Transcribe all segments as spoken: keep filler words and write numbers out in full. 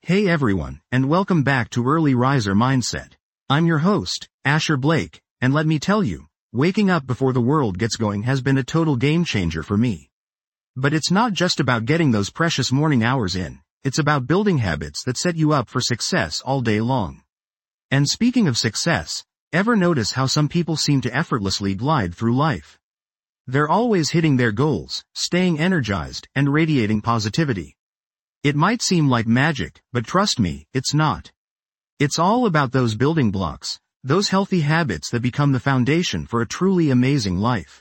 Hey everyone, and welcome back to Early Riser Mindset. I'm your host, Asher Blake, and let me tell you, waking up before the world gets going has been a total game changer for me. But it's not just about getting those precious morning hours in, it's about building habits that set you up for success all day long. And speaking of success, ever notice how some people seem to effortlessly glide through life? They're always hitting their goals, staying energized, and radiating positivity. It might seem like magic, but trust me, it's not. It's all about those building blocks, those healthy habits that become the foundation for a truly amazing life.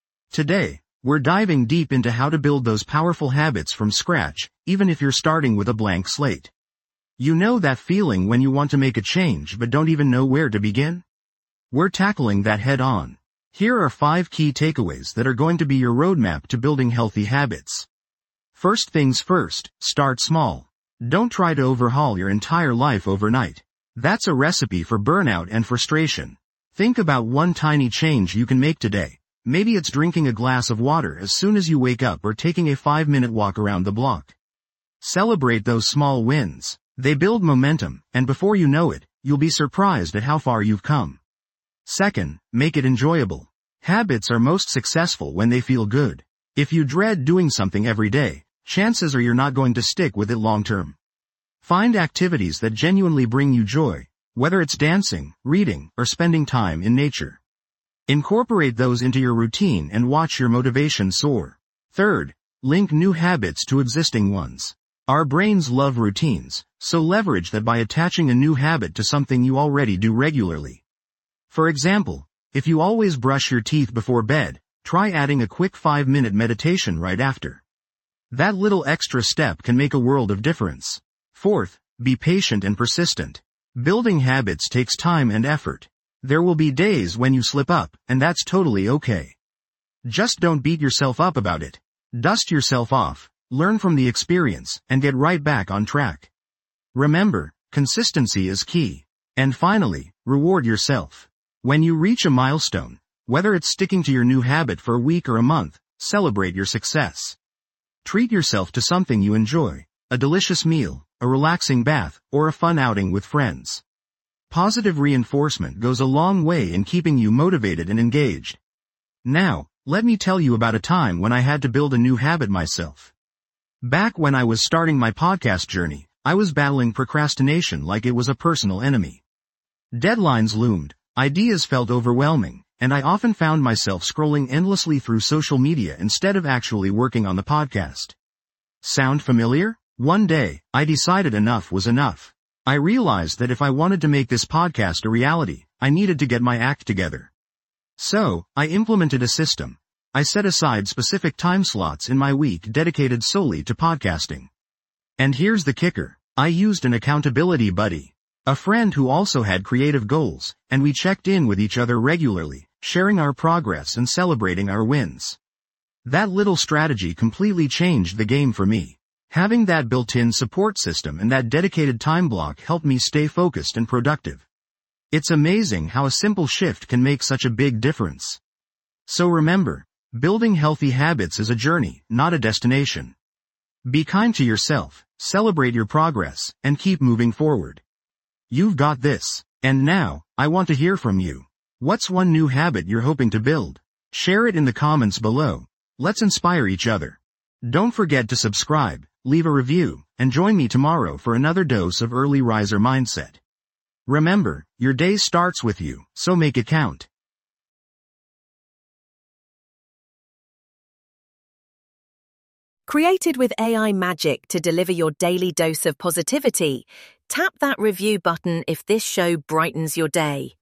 Today, we're diving deep into how to build those powerful habits from scratch, even if you're starting with a blank slate. You know that feeling when you want to make a change but don't even know where to begin? We're tackling that head on. Here are five key takeaways that are going to be your roadmap to building healthy habits. First things first, start small. Don't try to overhaul your entire life overnight. That's a recipe for burnout and frustration. Think about one tiny change you can make today. Maybe it's drinking a glass of water as soon as you wake up or taking a five-minute walk around the block. Celebrate those small wins. They build momentum, and before you know it, you'll be surprised at how far you've come. Second, make it enjoyable. Habits are most successful when they feel good. If you dread doing something every day, chances are you're not going to stick with it long term. Find activities that genuinely bring you joy, whether it's dancing, reading, or spending time in nature. Incorporate those into your routine and watch your motivation soar. Third, link new habits to existing ones. Our brains love routines, so leverage that by attaching a new habit to something you already do regularly. For example, if you always brush your teeth before bed, try adding a quick five-minute meditation right after. That little extra step can make a world of difference. Fourth, be patient and persistent. Building habits takes time and effort. There will be days when you slip up, and that's totally okay. Just don't beat yourself up about it. Dust yourself off, learn from the experience, and get right back on track. Remember, consistency is key. And finally, reward yourself. When you reach a milestone, whether it's sticking to your new habit for a week or a month, celebrate your success. Treat yourself to something you enjoy, a delicious meal, a relaxing bath, or a fun outing with friends. Positive reinforcement goes a long way in keeping you motivated and engaged. Now, let me tell you about a time when I had to build a new habit myself. Back when I was starting my podcast journey, I was battling procrastination like it was a personal enemy. Deadlines loomed, ideas felt overwhelming, and I often found myself scrolling endlessly through social media instead of actually working on the podcast. Sound familiar? One day, I decided enough was enough. I realized that if I wanted to make this podcast a reality, I needed to get my act together. So, I implemented a system. I set aside specific time slots in my week dedicated solely to podcasting. And here's the kicker. I used an accountability buddy. A friend who also had creative goals, and we checked in with each other regularly, sharing our progress and celebrating our wins. That little strategy completely changed the game for me. Having that built-in support system and that dedicated time block helped me stay focused and productive. It's amazing how a simple shift can make such a big difference. So remember, building healthy habits is a journey, not a destination. Be kind to yourself, celebrate your progress, and keep moving forward. You've got this. And now, I want to hear from you. What's one new habit you're hoping to build? Share it in the comments below. Let's inspire each other. Don't forget to subscribe, leave a review, and join me tomorrow for another dose of Early Riser Mindset. Remember, your day starts with you, so make it count. Created with A I magic to deliver your daily dose of positivity, tap that review button if this show brightens your day.